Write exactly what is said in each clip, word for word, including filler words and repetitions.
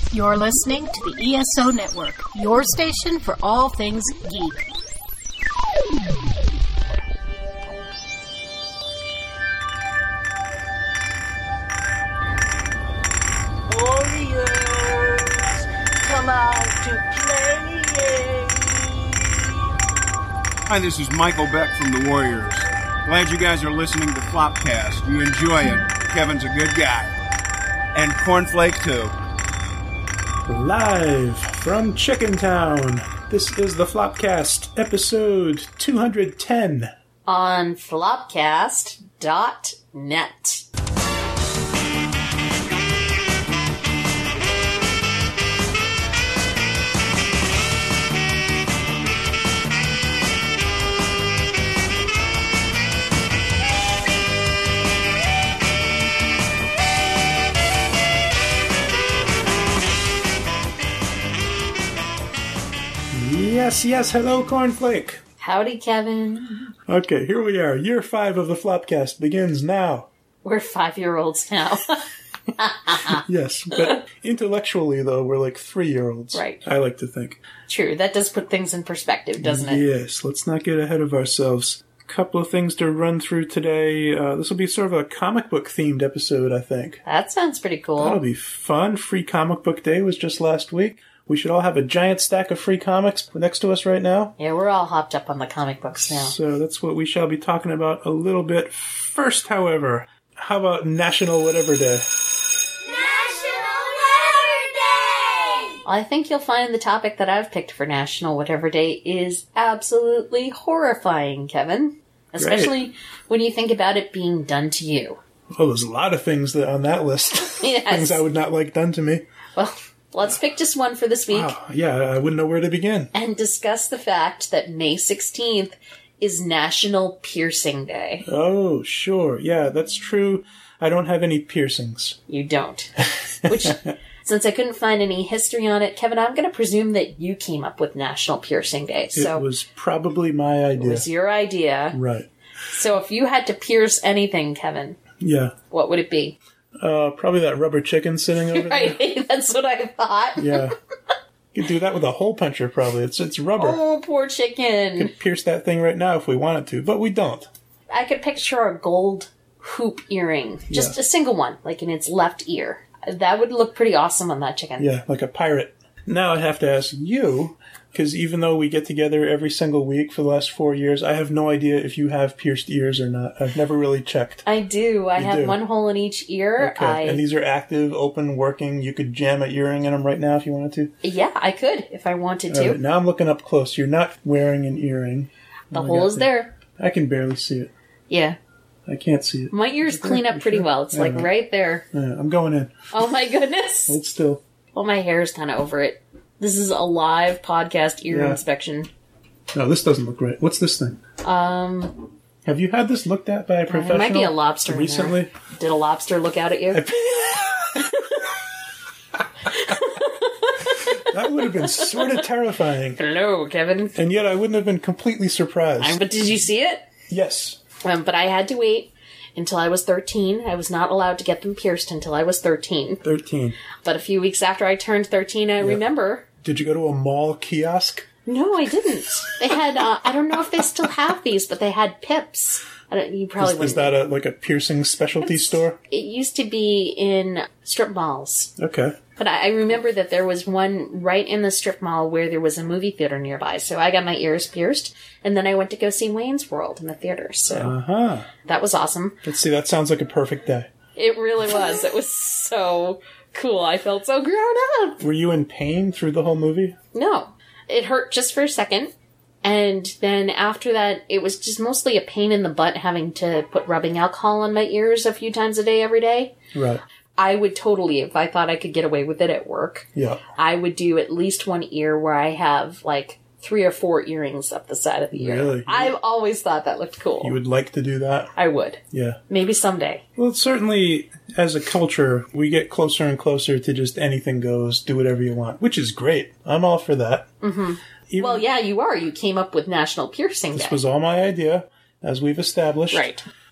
You're listening to the E S O Network, your station for all things geek. Warriors, come out to play. Hi, this is Michael Beck from the Warriors. Glad you guys are listening to Flopcast. You enjoy it. Kevin's a good guy. And Cornflake, too. Live from Chickentown, this is the Flopcast, episode two hundred ten. On flopcast dot net. Yes, yes, hello, Cornflake. Howdy, Kevin. Okay, here we are. Year five of the Flopcast begins now. We're five-year-olds now. Yes, but intellectually, though, we're like three-year-olds. Right. I like to think. True, that does put things in perspective, doesn't it? Yes, let's not get ahead of ourselves. A couple of things to run through today. Uh, this will be sort of a comic book themed episode, I think. That sounds pretty cool. That'll be fun. Free Comic Book Day was just last week. We should all have a giant stack of free comics next to us right now. Yeah, we're all hopped up on the comic books now. So that's what we shall be talking about a little bit. First, however, how about National Whatever Day? National Whatever Day! I think you'll find the topic that I've picked for National Whatever Day is absolutely horrifying, Kevin. Especially when you think about it being done to you. Oh, there's a lot of things that on that list. Yes. Things I would not like done to me. Well, let's pick just one for this week. Wow. Yeah, I wouldn't know where to begin. And discuss the fact that May sixteenth is National Piercing Day. Oh, sure. Yeah, that's true. I don't have any piercings. You don't. Which, since I couldn't find any history on it, Kevin, I'm going to presume that you came up with National Piercing Day. So it was probably my idea. It was your idea. Right. So if you had to pierce anything, Kevin, yeah, what would it be? Uh, probably that rubber chicken sitting over right, there. That's what I thought. Yeah. You could do that with a hole puncher, probably. It's it's rubber. Oh, poor chicken. We could pierce that thing right now if we wanted to, but we don't. I could picture a gold hoop earring. Just Yeah. a single one, like in its left ear. That would look pretty awesome on that chicken. Yeah, like a pirate. Now I have to ask you, because even though we get together every single week for the last four years, I have no idea if you have pierced ears or not. I've never really checked. I do. I You have do. one hole in each ear. Okay, I, and these are active, open, working. You could jam an earring in them right now if you wanted to. Yeah, I could if I wanted All to. right, now I'm looking up close. You're not wearing an earring. The Oh, I hole got is there. I can barely see it. Yeah. I can't see it. My ears Is it there? clean up You pretty sure? well. It's Yeah, like right. right there. Yeah, I'm going in. Oh my goodness. Hold still. Well, my hair's kind of over it. This is a live podcast ear Yeah. inspection. No, this doesn't look right. What's this thing? Um, Have you had this looked at by a professional? there might be a lobster in recently. there. Did a lobster look out at you? That would have been sort of terrifying. Hello, Kevin. And yet I wouldn't have been completely surprised. But did you see it? Yes. Um, but I had to wait until I was thirteen. I was not allowed to get them pierced until I was thirteen. thirteen. But a few weeks after I turned thirteen, I remember... Did you go to a mall kiosk? No, I didn't. They had, uh, I don't know if they still have these, but they had pips. I don't, you probably Is, wouldn't. is that a like a piercing specialty store? It used to be in strip malls. Okay. But I, I remember that there was one right in the strip mall where there was a movie theater nearby. So I got my ears pierced, and then I went to go see Wayne's World in the theater. So Uh-huh. that was awesome. Let's see, that sounds like a perfect day. It really was. It was so cool. I felt so grown up. Were you in pain through the whole movie? No. It hurt just for a second. And then after that, it was just mostly a pain in the butt having to put rubbing alcohol on my ears a few times a day every day. Right. I would totally, if I thought I could get away with it at work, Yeah. I would do at least one ear where I have like three or four earrings up the side of the ear. Really? I've always thought that looked cool. You would like to do that? I would. Yeah. Maybe someday. Well, certainly, as a culture, we get closer and closer to just anything goes, do whatever you want, which is great. I'm all for that. Mm-hmm. Even- Well, yeah, you are. You came up with National Piercing Day. This was all my idea, as we've established. Right.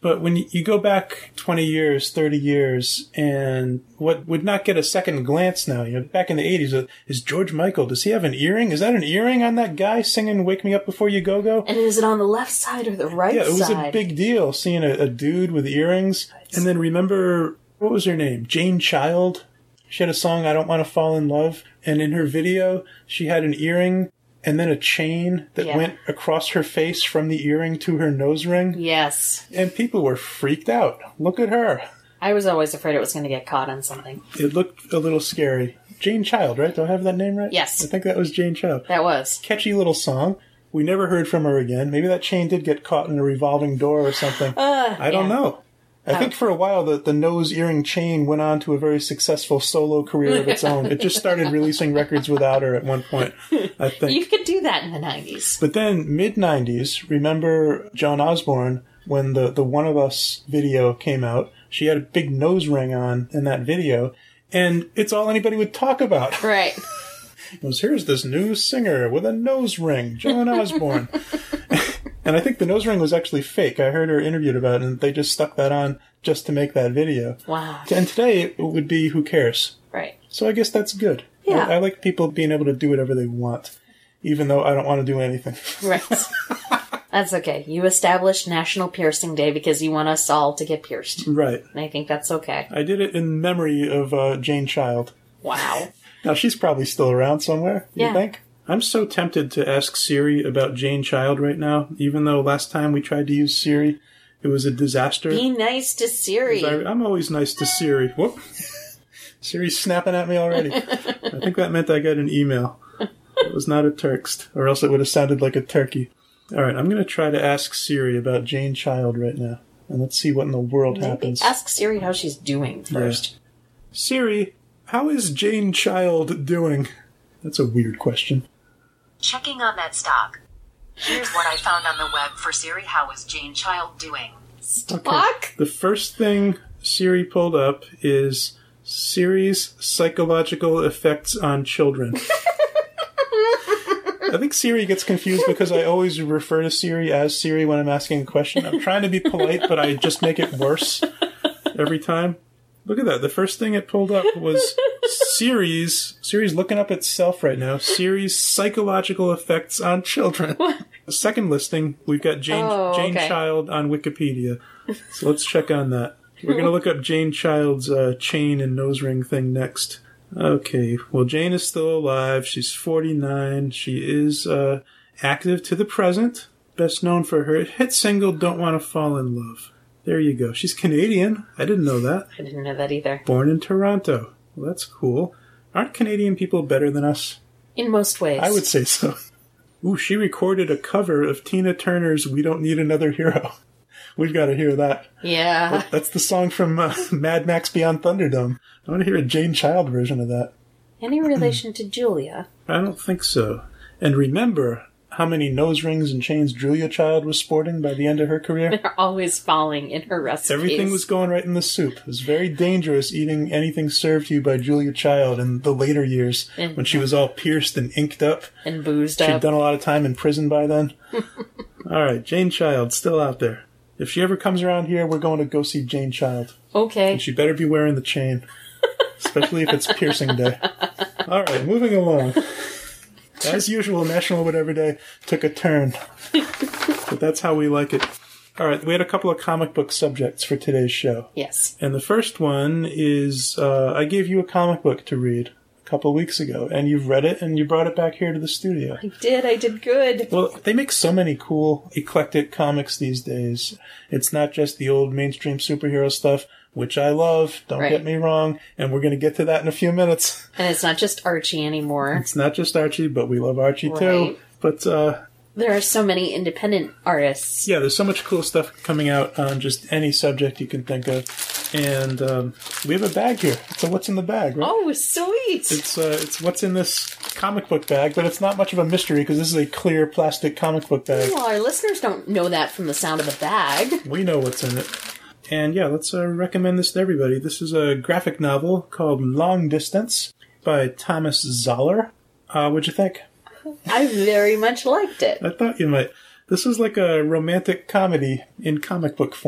But when you go back twenty years, thirty years, and what would not get a second glance now, you know, back in the eighties, uh, is George Michael, does he have an earring? Is that an earring on that guy singing Wake Me Up Before You Go Go? And is it on the left side or the right side? Yeah, it was side? a big deal seeing a, a dude with earrings. And then remember, what was her name? Jane Child? She had a song, I Don't Want to Fall in Love. And in her video, she had an earring and then a chain that Yeah. went across her face from the earring to her nose ring. Yes. And people were freaked out. Look at her. I was always afraid it was going to get caught on something. It looked a little scary. Jane Child, right? Do I have that name right? Yes. I think that was Jane Child. That was. Catchy little song. We never heard from her again. Maybe that chain did get caught in a revolving door or something. Uh, I don't yeah. know. I think for a while the, the nose earring chain went on to a very successful solo career of its own. It just started releasing records without her at one point, I think. You could do that in the nineties. But then mid-nineties, remember Joan Osborne, when the, the One of Us video came out, she had a big nose ring on in that video, and it's all anybody would talk about. Right. It was, here's this new singer with a nose ring, Joan Osborne. And I think the nose ring was actually fake. I heard her interviewed about it, and they just stuck that on just to make that video. Wow. And today it would be who cares. Right. So I guess that's good. Yeah. I, I like people being able to do whatever they want, even though I don't want to do anything. Right. That's okay. You established National Piercing Day because you want us all to get pierced. Right. And I think that's okay. I did it in memory of uh, Jane Child. Wow. Now, she's probably still around somewhere, you Yeah. think? I'm so tempted to ask Siri about Jane Child right now, even though last time we tried to use Siri, it was a disaster. Be nice to Siri. I, I'm always nice to Siri. Whoop. Siri's snapping at me already. I think that meant I got an email. It was not a text, or else it would have sounded like a turkey. All right, I'm going to try to ask Siri about Jane Child right now, and let's see what in the world Maybe happens. ask Siri how she's doing first. Siri, how is Jane Child doing? That's a weird question. Checking on that stock. Here's what I found on the web for Siri. How is Jane Child doing? Fuck. The first thing Siri pulled up is Siri's psychological effects on children. I think Siri gets confused because I always refer to Siri as Siri when I'm asking a question. I'm trying to be polite, but I just make it worse every time. Look at that. The first thing it pulled up was Siri's, Siri's looking up itself right now, Siri's psychological effects on children. The second listing, we've got Jane, Oh, Jane okay. Child on Wikipedia. So let's check on that. We're going to look up Jane Child's uh, chain and nose ring thing next. Okay, well, Jane is still alive. She's forty-nine. She is uh, active to the present. Best known for her hit single, Don't Want to Fall in Love. There you go. She's Canadian. I didn't know that. I didn't know that either. Born in Toronto. Well, that's cool. Aren't Canadian people better than us? In most ways. I would say so. Ooh, she recorded a cover of Tina Turner's We Don't Need Another Hero. We've got to hear that. Yeah. That's the song from uh, Mad Max Beyond Thunderdome. I want to hear a Jane Child version of that. Any relation to Julia? I don't think so. And remember how many nose rings and chains Julia Child was sporting by the end of her career? They're always falling in her recipes. Everything was going right in the soup. It was very dangerous eating anything served to you by Julia Child in the later years And- when she was all pierced and inked up. and boozed She'd up. done a lot of time in prison by then. All right, Jane Child, still out there. If she ever comes around here, we're going to go see Jane Child. Okay. And she better be wearing the chain, especially if it's piercing day. All right, moving along. As usual, National Whatever Day took a turn. But that's how we like it. All right, we had a couple of comic book subjects for today's show. Yes. And the first one is, uh, I gave you a comic book to read a couple of weeks ago, and you've read it, and you brought it back here to the studio. I did. I did good. Well, they make so many cool, eclectic comics these days. It's not just the old mainstream superhero stuff, which I love, don't Right. get me wrong, and we're going to get to that in a few minutes. And it's not just Archie anymore. It's not just Archie, but we love Archie too. Right. But, uh, There are so many independent artists. yeah, there's so much cool stuff coming out on just any subject you can think of. And um, we have a bag here. So what's in the bag, right? Oh, sweet. It's uh, it's what's in this comic book bag, but it's not much of a mystery because this is a clear plastic comic book bag. Well, our listeners don't know that from the sound of the bag. We know what's in it. And yeah, let's uh, recommend this to everybody. This is a graphic novel called Long Distance by Thomas Zoller. Uh, what'd you think? I very much liked it. I thought you might. This is like a romantic comedy in comic book form.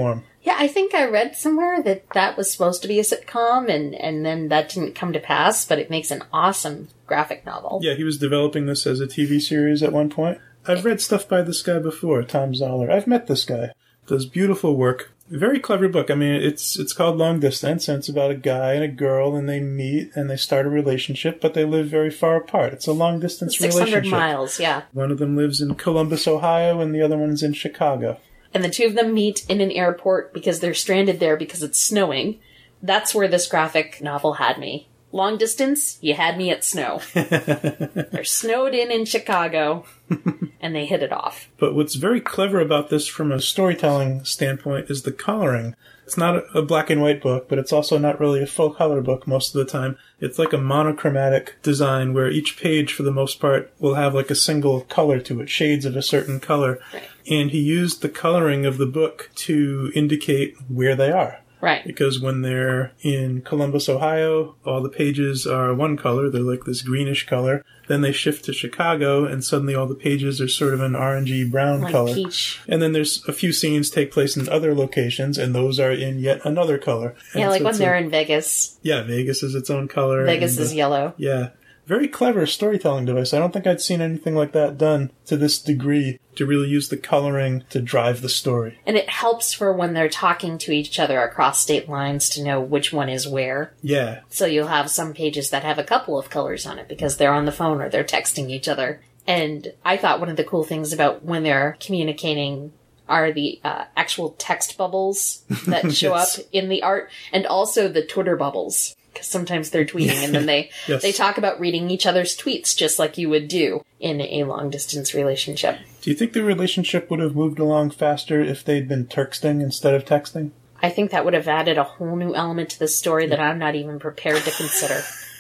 Yeah, I think I read somewhere that that was supposed to be a sitcom, and, and then that didn't come to pass, but it makes an awesome graphic novel. Yeah, he was developing this as a T V series at one point. I've read stuff by this guy before, Tom Zoller. I've met this guy. Does beautiful work. Very clever book. I mean, it's it's called Long Distance, and it's about a guy and a girl, and they meet, and they start a relationship, but they live very far apart. It's a long-distance relationship. six hundred miles, yeah. One of them lives in Columbus, Ohio, and the other one's in Chicago. And the two of them meet in an airport because they're stranded there because it's snowing. That's where this graphic novel had me. Long distance, you had me at snow. They're snowed in in Chicago, and they hit it off. But what's very clever about this from a storytelling standpoint is the coloring. It's not a black and white book, but it's also not really a full color book most of the time. It's like a monochromatic design where each page, for the most part, will have like a single color to it, shades of a certain color. Right. And he used the coloring of the book to indicate where they are. Right. Because when they're in Columbus, Ohio, all the pages are one color. They're like this greenish color. Then they shift to Chicago, and suddenly all the pages are sort of an orangey brown Like color. peach. And then there's a few scenes take place in other locations, and those are in yet another color. And Yeah, like so when it's they're a- in Vegas. Yeah, Vegas is its own color. Vegas and, is uh, yellow. Yeah. Very clever storytelling device. I don't think I'd seen anything like that done to this degree to really use the coloring to drive the story. And it helps for when they're talking to each other across state lines to know which one is where. Yeah. So you'll have some pages that have a couple of colors on it because they're on the phone or they're texting each other. And I thought one of the cool things about when they're communicating are the uh, actual text bubbles that show Yes. up in the art, and also the Twitter bubbles. Because sometimes they're tweeting and then they, Yes. they talk about reading each other's tweets just like you would do in a long-distance relationship. Do you think the relationship would have moved along faster if they'd been Turksting instead of texting? I think that would have added a whole new element to the story that I'm not even prepared to consider.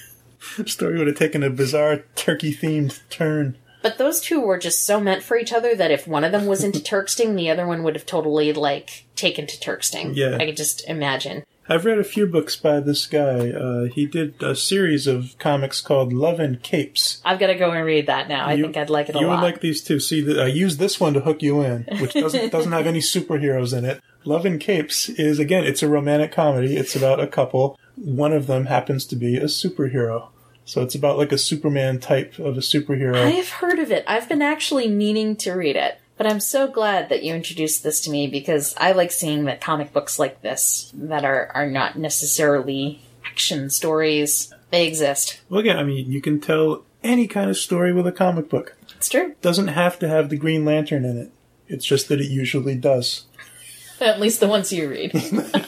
The story would have taken a bizarre turkey-themed turn. But those two were just so meant for each other that if one of them was into Turksting, the other one would have totally, like, taken to Turksting. Yeah. I could just imagine. I've read a few books by this guy. Uh, he did a series of comics called Love and Capes. I've got to go and read that now. I You- think I'd like it a You lot. would like these too. See, the, I used this one to hook you in, which doesn't doesn't have any superheroes in it. Love and Capes is, again, it's a romantic comedy. It's about a couple. One of them happens to be a superhero. So it's about like a Superman type of a superhero. I have heard of it. I've been actually meaning to read it. But I'm so glad that you introduced this to me because I like seeing that comic books like this that are, are not necessarily action stories, they exist. Well, again, I mean, you can tell any kind of story with a comic book. It's true. It doesn't have to have the Green Lantern in it. It's just that it usually does. At least the ones you read.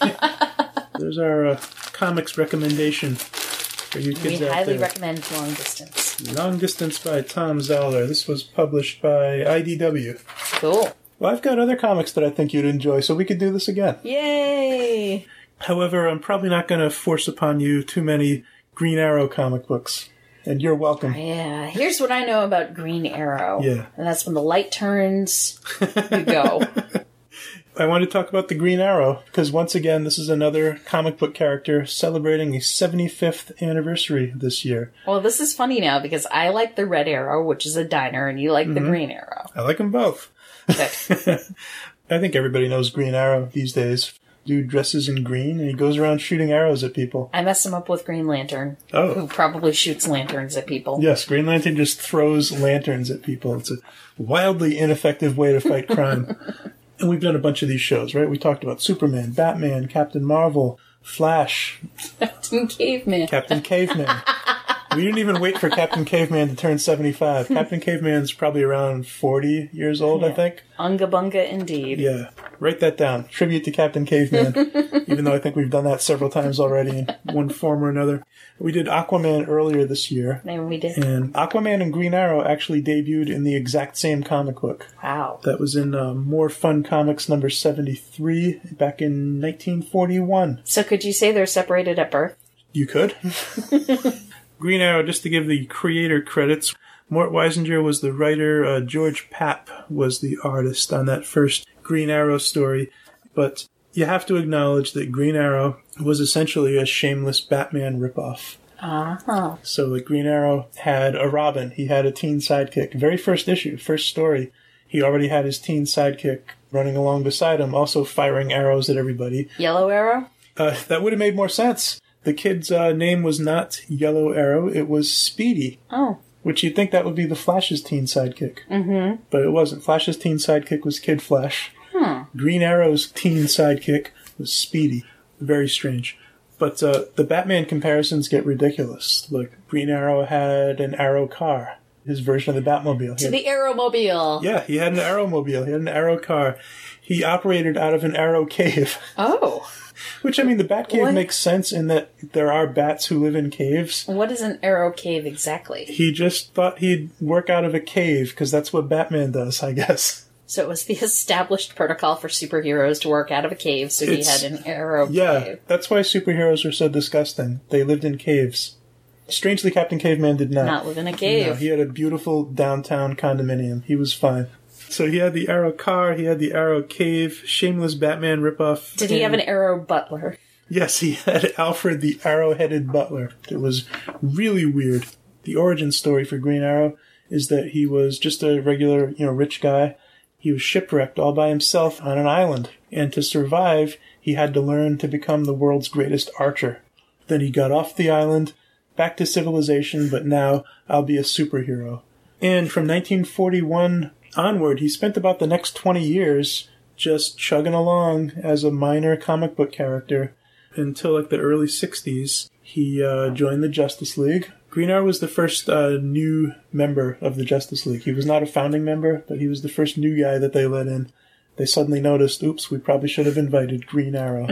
There's our uh, comics recommendation for you We kids out highly there. recommend Long Distance. Long Distance by Tom Zoller. This was published by I D W. Cool. Well, I've got other comics that I think you'd enjoy, so we could do this again. Yay! However, I'm probably not going to force upon you too many Green Arrow comic books. And you're welcome. Yeah, here's what I know about Green Arrow. Yeah. And that's when the light turns, you go. I want to talk about the Green Arrow, because once again, this is another comic book character celebrating a seventy-fifth anniversary this year. Well, this is funny now because I like the Red Arrow, which is a diner, and you like the Green Arrow. I like them both. Good. I think everybody knows Green Arrow these days. Dude dresses in green, and he goes around shooting arrows at people. I mess him up with Green Lantern, Oh. who probably shoots lanterns at people. Yes, Green Lantern just throws lanterns at people. It's a wildly ineffective way to fight crime. And we've done a bunch of these shows, right? We talked about Superman, Batman, Captain Marvel, Flash, Captain Caveman. Captain Caveman. We didn't even wait for Captain Caveman to turn seventy-five. Captain Caveman's probably around forty years old, I think. Unga bunga indeed. Yeah, write that down. Tribute to Captain Caveman, even though I think we've done that several times already in one form or another. We did Aquaman earlier this year, And we did. and Aquaman and Green Arrow actually debuted in the exact same comic book. Wow. That was in uh, More Fun Comics number seventy-three back in nineteen forty-one. So could you say they're separated at birth? You could. Green Arrow, just to give the creator credits, Mort Weisinger was the writer, uh, George Papp was the artist on that first Green Arrow story, but you have to acknowledge that Green Arrow was essentially a shameless Batman ripoff. Uh-huh. So like Green Arrow had a Robin, he had a teen sidekick. Very first issue, first story, he already had his teen sidekick running along beside him, also firing arrows at everybody. Yellow Arrow? Uh, that would have made more sense. The kid's uh, name was not Yellow Arrow, it was Speedy. Oh. Which you'd think that would be the Flash's teen sidekick. Mm-hmm. But it wasn't. Flash's teen sidekick was Kid Flash. Hmm. Green Arrow's teen sidekick was Speedy. Very strange. But uh, the Batman comparisons get ridiculous. Like, Green Arrow had an Arrow car. His version of the Batmobile. To had, the Arrowmobile. Yeah, he had an Arrowmobile. He had an Arrow car. He operated out of an Arrow cave. Oh. Which, I mean, the Batcave What? makes sense in that there are bats who live in caves. What is an Arrow cave exactly? He just thought he'd work out of a cave, because that's what Batman does, I guess. So it was the established protocol for superheroes to work out of a cave, so It's- he had an Arrow Yeah, cave. that's why superheroes are so disgusting. They lived in caves. Strangely, Captain Caveman did not. Not live in a cave. No, he had a beautiful downtown condominium. He was fine. So he had the Arrow car, he had the Arrow cave, shameless Batman ripoff. Did he have and- an Arrow butler? Yes, he had Alfred the Arrow-headed butler. It was really weird. The origin story for Green Arrow is that he was just a regular, you know, rich guy. He was shipwrecked all by himself on an island. And to survive, he had to learn to become the world's greatest archer. Then he got off the island, back to civilization, but now I'll be a superhero. And from nineteen forty-one onward, he spent about the next twenty years just chugging along as a minor comic book character until like the early sixties. He uh, joined the Justice League. Green Arrow was the first uh, new member of the Justice League. He was not a founding member, but he was the first new guy that they let in. They suddenly noticed, oops, we probably should have invited Green Arrow.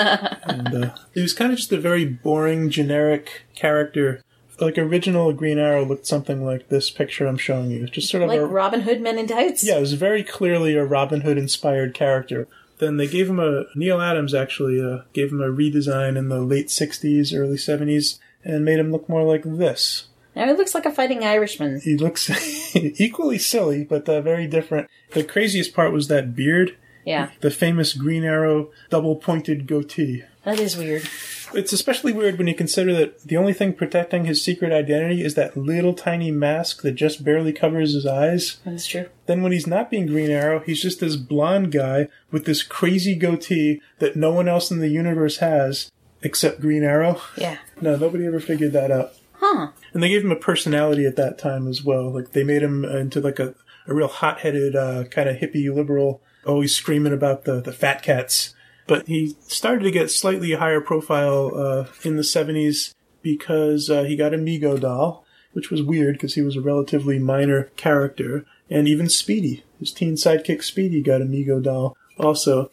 and uh, he was kind of just a very boring, generic character. Like, original Green Arrow looked something like this picture I'm showing you. Just sort of Like a... Robin Hood Men in Tights? Yeah, it was very clearly a Robin Hood-inspired character. Then they gave him a... Neil Adams, actually, uh, gave him a redesign in the late sixties, early seventies, and made him look more like this. Now he looks like a fighting Irishman. He looks equally silly, but uh, very different. The craziest part was that beard. Yeah. The famous Green Arrow double-pointed goatee. That is weird. It's especially weird when you consider that the only thing protecting his secret identity is that little tiny mask that just barely covers his eyes. That's true. Then when he's not being Green Arrow, he's just this blonde guy with this crazy goatee that no one else in the universe has except Green Arrow. Yeah. No, nobody ever figured that out. Huh. And they gave him a personality at that time as well. Like, they made him into like a, a real hot-headed, uh, kind of hippie liberal, always screaming about the, the fat cats. But he started to get slightly higher profile uh, in the seventies because uh, he got a Mego doll, which was weird because he was a relatively minor character. And even Speedy, his teen sidekick Speedy, got a Mego doll also.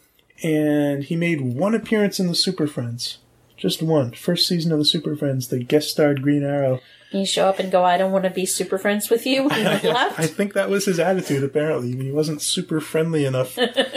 And he made one appearance in the Super Friends. Just one. First season of the Super Friends, they guest starred Green Arrow. You show up and go, I don't want to be super friends with you, and he left? I think that was his attitude, apparently. He wasn't super friendly enough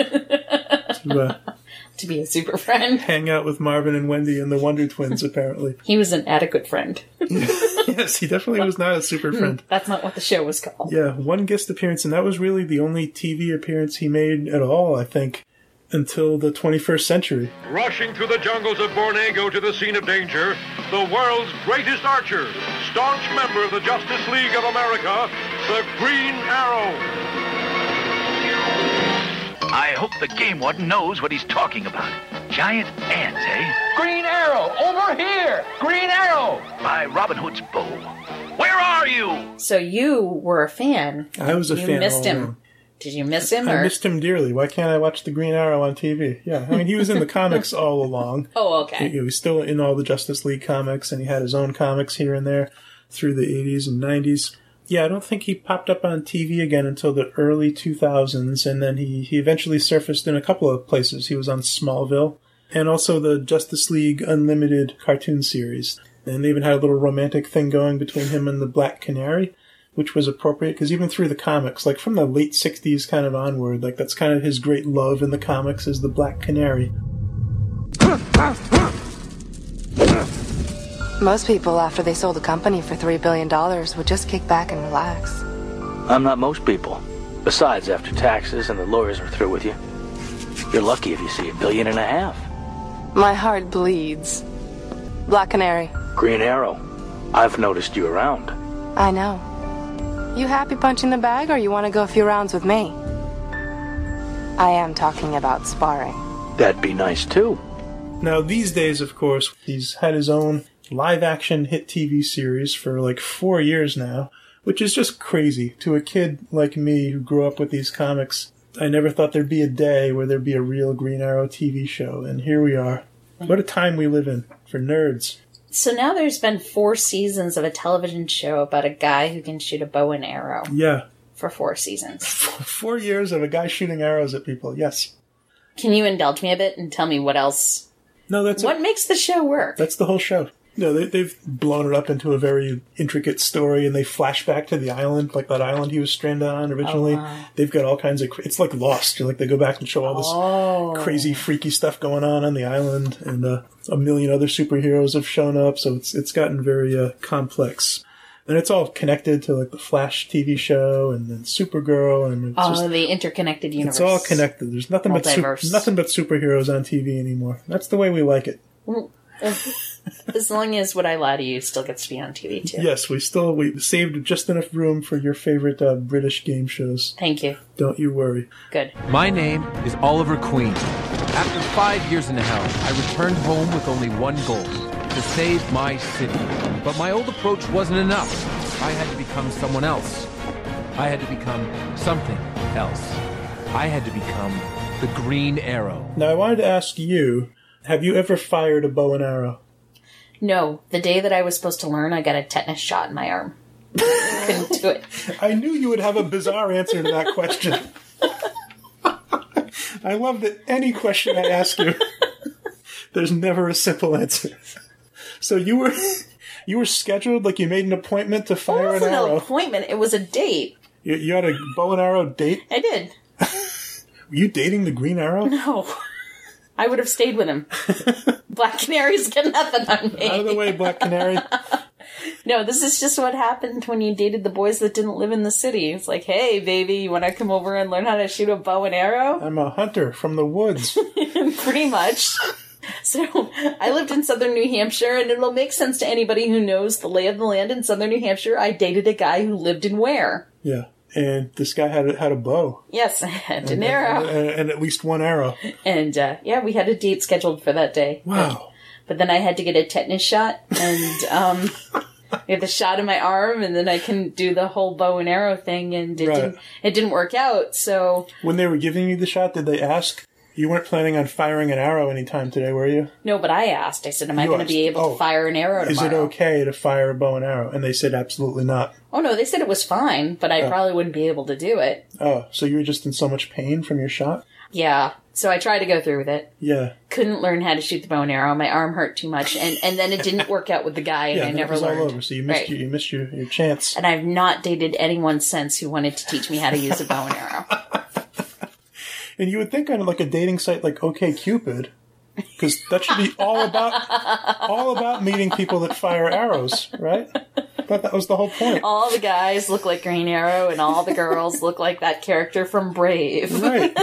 to... Uh, to be a super friend. hang out with Marvin and Wendy and the Wonder Twins, apparently. He was an adequate friend. Yes, he definitely was not a super friend. That's not what the show was called. Yeah, one guest appearance, and that was really the only T V appearance he made at all, I think, until the twenty-first century. Rushing through the jungles of Borneo to the scene of danger, the world's greatest archer, staunch member of the Justice League of America, the Green Arrow. I hope the game warden knows what he's talking about. Giant ants, eh? Green Arrow, over here! Green Arrow! By Robin Hood's bow. Where are you? So you were a fan. I was a you fan. You missed all him. around. Did you miss him? I Or? missed him dearly. Why can't I watch the Green Arrow on T V? Yeah, I mean, he was in the comics all along. Oh, okay. He, he was still in all the Justice League comics, and he had his own comics here and there through the eighties and nineties. Yeah, I don't think he popped up on T V again until the early two thousands, and then he, he eventually surfaced in a couple of places. He was on Smallville, and also the Justice League Unlimited cartoon series. And they even had a little romantic thing going between him and the Black Canary, which was appropriate, because even through the comics, like from the late sixties kind of onward, like that's kind of his great love in the comics is the Black Canary. Most people, after they sold the company for three billion dollars, would just kick back and relax. I'm not most people. Besides, after taxes and the lawyers are through with you, you're lucky if you see a billion and a half. My heart bleeds. Black Canary. Green Arrow. I've noticed you around. I know. You happy punching the bag, or you want to go a few rounds with me? I am talking about sparring. That'd be nice, too. Now, these days, of course, he's had his own live-action hit T V series for like four years now, which is just crazy. To a kid like me who grew up with these comics, I never thought there'd be a day where there'd be a real Green Arrow T V show, and here we are. What a time we live in for nerds. So now there's been four seasons of a television show about a guy who can shoot a bow and arrow. Yeah. For four seasons. Four years of a guy shooting arrows at people, yes. Can you indulge me a bit and tell me what else? No, that's What a, makes the show work? That's the whole show. No, they, they've blown it up into a very intricate story, and they flash back to the island, like that island he was stranded on originally. Oh, wow. They've got all kinds of... It's like Lost. Like, they go back and show all this oh. crazy, freaky stuff going on on the island, and uh, a million other superheroes have shown up, so it's it's gotten very uh, complex. And it's all connected to, like, the Flash T V show, and then Supergirl, and it's Oh, just, the interconnected universe. it's all connected. There's nothing but, su- Multiverse. nothing but superheroes on T V anymore. That's the way we like it. As long as Would I Lie to You still gets to be on T V, too. Yes, we still we saved just enough room for your favorite uh, British game shows. Thank you. Don't you worry. Good. My name is Oliver Queen. After five years in hell, I returned home with only one goal, to save my city. But my old approach wasn't enough. I had to become someone else. I had to become something else. I had to become the Green Arrow. Now, I wanted to ask you, have you ever fired a bow and arrow? No, the day that I was supposed to learn, I got a tetanus shot in my arm. Couldn't do it. I knew you would have a bizarre answer to that question. I love that any question I ask you, there's never a simple answer. So you were you were scheduled, like you made an appointment to fire It an wasn't arrow. an appointment, it was a date. You, you had a bow and arrow date? I did. Were you dating the Green Arrow? No. I would have stayed with him. Black Canary's got nothing on me. Out of the way, Black Canary. No, this is just what happened when you dated the boys that didn't live in the city. It's like, hey, baby, you want to come over and learn how to shoot a bow and arrow? I'm a hunter from the woods. Pretty much. So, I lived in southern New Hampshire, and it'll make sense to anybody who knows the lay of the land in southern New Hampshire. I dated a guy who lived in Ware. Yeah. And this guy had a, had a bow. Yes, I had an and, arrow. And, and at least one arrow. And, uh, yeah, we had a date scheduled for that day. Wow. But, but then I had to get a tetanus shot, and um, I had the shot in my arm, and then I couldn't do the whole bow and arrow thing, and it, Right. didn't, it didn't work out, so... When they were giving you the shot, did they ask? You weren't planning on firing an arrow anytime today, were you? No, but I asked. I said, am I You going to asked. be able Oh. to fire an arrow tomorrow? Is it okay to fire a bow and arrow? And they said absolutely not. Oh, no, they said it was fine, but I Oh. probably wouldn't be able to do it. Oh, so you were just in so much pain from your shot? Yeah, so I tried to go through with it. Yeah. Couldn't learn how to shoot the bow and arrow. My arm hurt too much, and, and then it didn't work out with the guy, and Yeah, I and never it was learned. all over, so you missed, Right. your, you missed your, your chance. And I've not dated anyone since who wanted to teach me how to use a bow and arrow. And you would think on like a dating site like OkCupid, because that should be all about all about meeting people that fire arrows, right? I thought that was the whole point. All the guys look like Green Arrow, and all the girls look like that character from Brave. Right.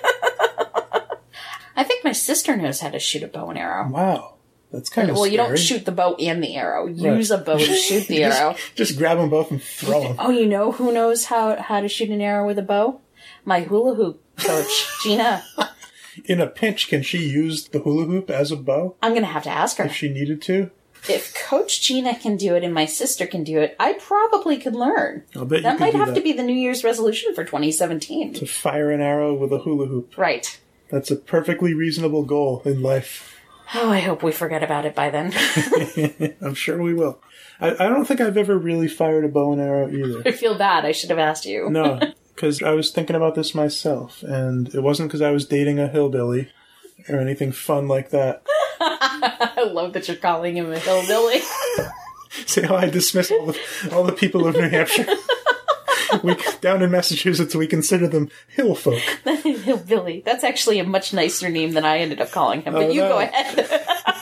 I think my sister knows how to shoot a bow and arrow. Wow. That's kind of Well, scary. you don't shoot the bow and the arrow. Use Right. a bow to shoot the Just- arrow. Just grab them both and throw them. Oh, you know who knows how, how to shoot an arrow with a bow? My hula hoop coach, Gina. In a pinch, can she use the hula hoop as a bow? I'm going to have to ask her. If she needed to? If Coach Gina can do it and my sister can do it, I probably could learn. I'll bet you That could might do have that. to be the New Year's resolution for twenty seventeen. To fire an arrow with a hula hoop. Right. That's a perfectly reasonable goal in life. Oh, I hope we forget about it by then. I'm sure we will. I, I don't think I've ever really fired a bow and arrow either. I feel bad. I should have asked you. No, because I was thinking about this myself, and it wasn't because I was dating a hillbilly or anything fun like that. I love that you're calling him a hillbilly. See how I dismiss all the, all the people of New Hampshire? We, down in Massachusetts, we consider them hill folk. Hillbilly. That's actually a much nicer name than I ended up calling him, but Oh, you no. go ahead.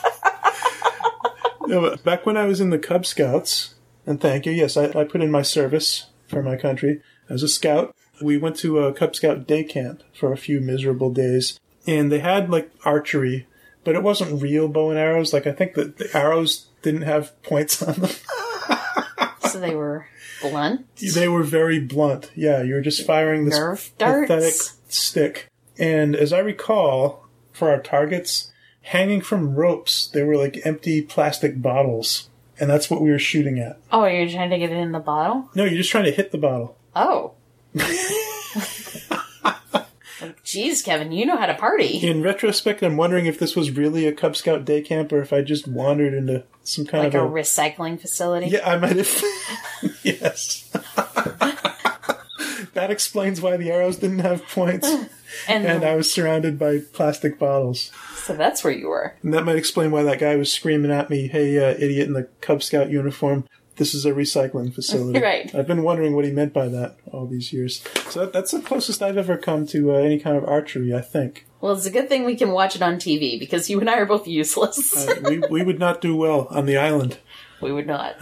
No, but back when I was in the Cub Scouts, and thank you, yes, I, I put in my service for my country as a scout. We went to a Cub Scout day camp for a few miserable days, and they had, like, archery, but it wasn't real bow and arrows. Like, I think that the arrows didn't have points on them. So they were blunt? They were very blunt. Yeah, you were just firing this Nerf darts? pathetic stick. And as I recall, for our targets, hanging from ropes, they were like empty plastic bottles. And that's what we were shooting at. Oh, you're trying to get it in the bottle? No, you're just trying to hit the bottle. Oh. Jeez, Kevin, you know how to party. In retrospect, I'm wondering if this was really a Cub Scout day camp or if I just wandered into some kind like of a... a... recycling facility? Yeah, I might have... Yes. That explains why the arrows didn't have points. and, and I was surrounded by plastic bottles. So that's where you were. And that might explain why that guy was screaming at me, hey, uh, idiot in the Cub Scout uniform, this is a recycling facility. Right. I've been wondering what he meant by that all these years. So that, that's the closest I've ever come to uh, any kind of archery, I think. Well, it's a good thing we can watch it on T V, because you and I are both useless. uh, we, we would not do well on the island. We would not.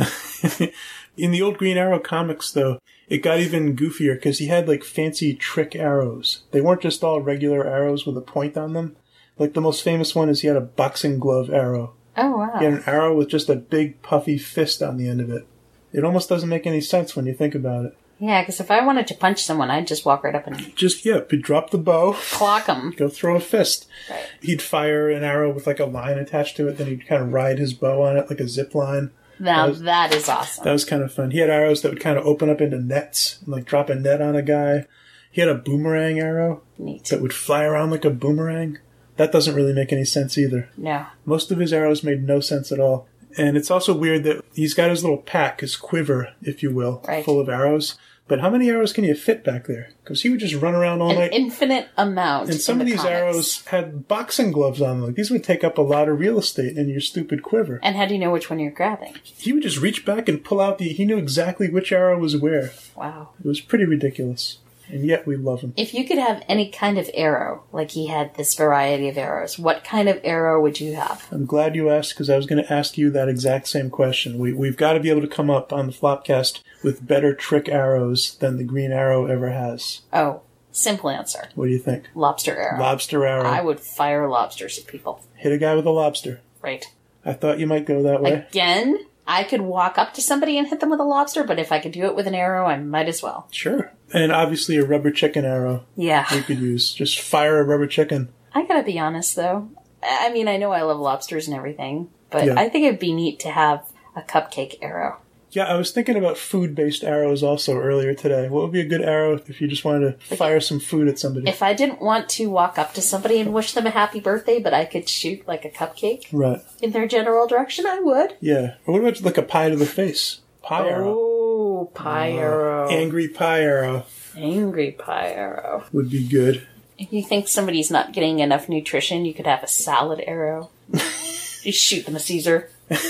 In the old Green Arrow comics, though, it got even goofier, because he had, like, fancy trick arrows. They weren't just all regular arrows with a point on them. Like, the most famous one is he had a boxing glove arrow. Oh, wow. He had an arrow with just a big, puffy fist on the end of it. It almost doesn't make any sense when you think about it. Yeah, because if I wanted to punch someone, I'd just walk right up and... Just, yeah, he'd drop the bow. Clock him. Go throw a fist. Right. He'd fire an arrow with, like, a line attached to it, then he'd kind of ride his bow on it like a zip line. Now, that, was, that is awesome. That was kind of fun. He had arrows that would kind of open up into nets and, like, drop a net on a guy. He had a boomerang arrow. Neat. That would fly around like a boomerang. That doesn't really make any sense either. No. Most of his arrows made no sense at all. And it's also weird that he's got his little pack, his quiver, if you will, right. full of arrows. But how many arrows can you fit back there? Because he would just run around all An night. An infinite amount. And some in of the these comics. arrows had boxing gloves on them. Like, these would take up a lot of real estate in your stupid quiver. And how do you know which one you're grabbing? He would just reach back and pull out the... He knew exactly which arrow was where. Wow. It was pretty ridiculous. And yet we love him. If you could have any kind of arrow, like he had this variety of arrows, what kind of arrow would you have? I'm glad you asked, because I was going to ask you that exact same question. We, we've got to be able to come up on the Flopcast with better trick arrows than the Green Arrow ever has. Oh, simple answer. What do you think? Lobster arrow. Lobster arrow. I would fire lobsters at people. Hit a guy with a lobster. Right. I thought you might go that way. Again, I could walk up to somebody and hit them with a lobster, but if I could do it with an arrow, I might as well. Sure. And obviously a rubber chicken arrow. Yeah. We could use. Just fire a rubber chicken. I gotta be honest, though. I mean, I know I love lobsters and everything, but Yeah. I think it'd be neat to have a cupcake arrow. Yeah, I was thinking about food-based arrows also earlier today. What would be a good arrow if you just wanted to fire some food at somebody? If I didn't want to walk up to somebody and wish them a happy birthday, but I could shoot like a cupcake Right. in their general direction, I would. Yeah. Or what about like a pie to the face? Pie arrow. Oh, pie arrow. Angry pie arrow. Angry pie arrow. Would be good. If you think somebody's not getting enough nutrition, you could have a salad arrow. Just shoot them a Caesar.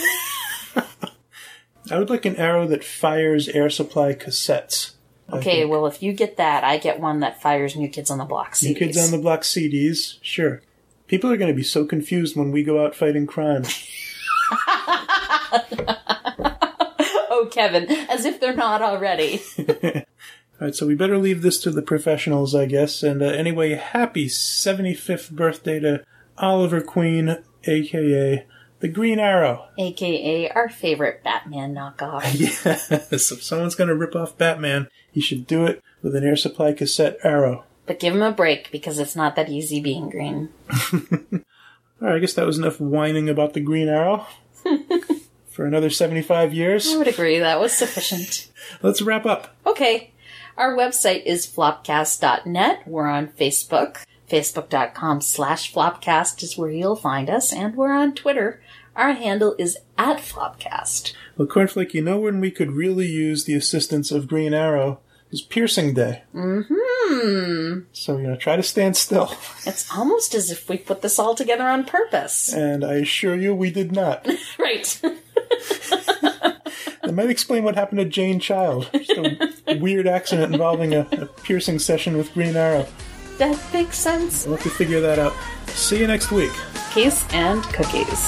I would like an arrow that fires air supply cassettes. Okay, well, if you get that, I get one that fires New Kids on the Block C Ds. New Kids on the Block C Ds? Sure. People are going to be so confused when we go out fighting crime. Oh, Kevin, as if they're not already. All right, so we better leave this to the professionals, I guess. And uh, anyway, happy seventy-fifth birthday to Oliver Queen, a k a. The Green Arrow. A K A our favorite Batman knockoff. Yes, if someone's going to rip off Batman, he should do it with an air supply cassette arrow. But give him a break, because it's not that easy being green. All right, I guess that was enough whining about the Green Arrow. For another seventy-five years. I would agree, that was sufficient. Let's wrap up. Okay. Our website is flopcast dot net. We're on Facebook. Facebook.com slash Flopcast is where you'll find us. And we're on Twitter. Our handle is at Flopcast. Well, Cornflake, you know when we could really use the assistance of Green Arrow? It was piercing day. Mm-hmm. So, you know, try to stand still. It's almost as if we put this all together on purpose. And I assure you we did not. Right. That might explain what happened to Jane Child. Just a weird accident involving a, a piercing session with Green Arrow. That makes sense. We'll have to figure that out. See you next week. Peace and cookies.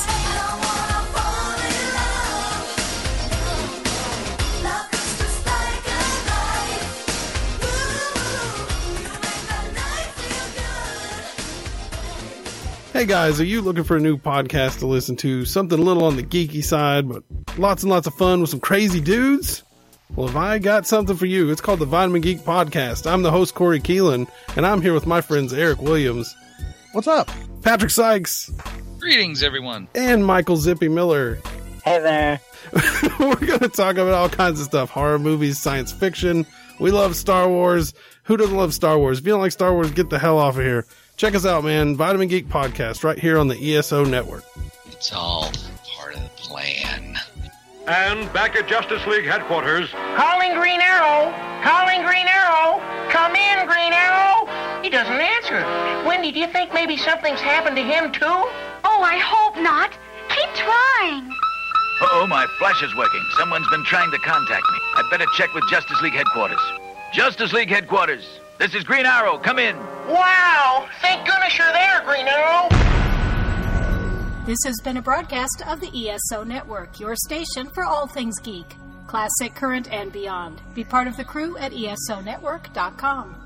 Hey guys, are you looking for a new podcast to listen to? Something a little on the geeky side, but lots and lots of fun with some crazy dudes? Well, if I got something for you, it's called the Vitamin Geek Podcast. I'm the host, Corey Keelan, and I'm here with my friends Eric Williams. What's up? Patrick Sykes. Greetings, everyone. And Michael Zippy Miller. Hey there. We're going to talk about all kinds of stuff. Horror movies, science fiction. We love Star Wars. Who doesn't love Star Wars? If you don't like Star Wars, get the hell off of here. Check us out, man. Vitamin Geek Podcast, right here on the E S O Network. It's all part of the plan. And back at Justice League headquarters. Calling Green Arrow! Calling Green Arrow! Come in, Green Arrow! He doesn't answer. Wendy, do you think maybe something's happened to him, too? Oh, I hope not. Keep trying. Uh-oh, my flash is working. Someone's been trying to contact me. I'd better check with Justice League headquarters. Justice League headquarters. This is Green Arrow. Come in. Wow! Thank goodness you're there, Green Arrow! This has been a broadcast of the E S O Network, your station for all things geek, classic, current, and beyond. Be part of the crew at E S O network dot com.